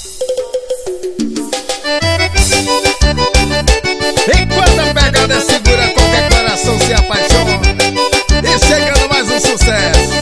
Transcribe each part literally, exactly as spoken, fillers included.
Enquanto a pegada segura, qualquer coração se apaixona. E chegando mais um sucesso.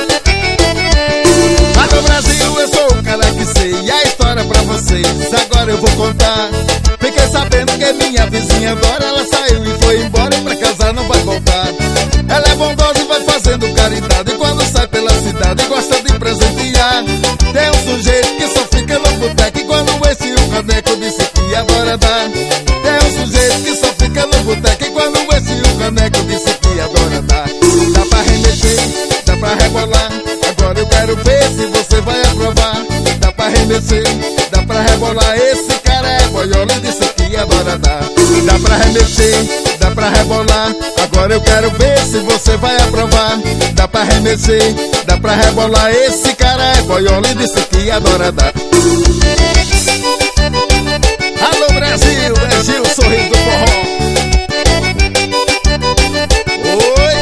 Alô Brasil, eu sou o cara que sei e a história pra vocês agora eu vou contar. Fiquei sabendo que minha vizinha agora ela saiu e foi embora e pra casa não vai voltar. Ela é bondosa e vai fazendo caridade, e quando sai pela cidade gosta de presentear. Tem um sujeito que só fica no boteco, e quando esse o caneco disse que adora dar. Tem um sujeito que só fica no boteco, e quando esse o caneco disse que adora dar. Dá pra remexer, dá pra rebolar, agora eu quero ver se você vai aprovar. Dá pra remexer, dá pra rebolar, esse cara é boiola e disse que adora dar. Dá pra remexer, dá pra rebolar, agora eu quero ver se você vai aprovar. Dá pra remexer, dá pra rebolar, esse cara é boiola e disse que adora dar. Alô Brasil, é Gil, sorriso do forró. Oi.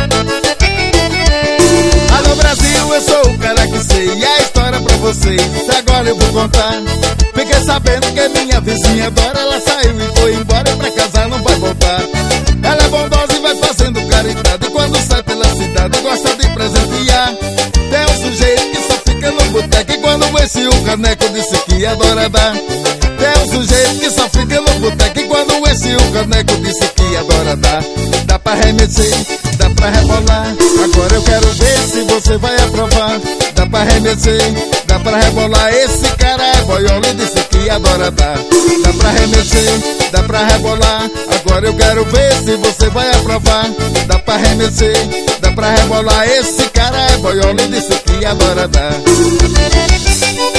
Alô Brasil, eu sou o cara que sei e a história pra vocês agora eu vou contar. Fiquei sabendo que minha vizinha adora, ela saiu e foi embora e pra casa não vai voltar. Ela é bondosa e vai fazendo caridade, e quando sai pela cidade gosta de presentear. Tem um sujeito que só fica no boteco, e quando esse o caneco disse que adora dar. Tem um sujeito que só fica no boteco, e quando esse o caneco disse que adora dar. Dá pra remexer, dá pra rebolar, agora eu quero ver se você vai aprovar. Dá pra remexer, dá pra rebolar, esse cara é boiola e disse que adora dar. Dá pra remexer, dá pra rebolar, agora eu quero ver se você vai aprovar. Dá pra remexer, dá pra rebolar, esse cara é boiola e disse que adora dar.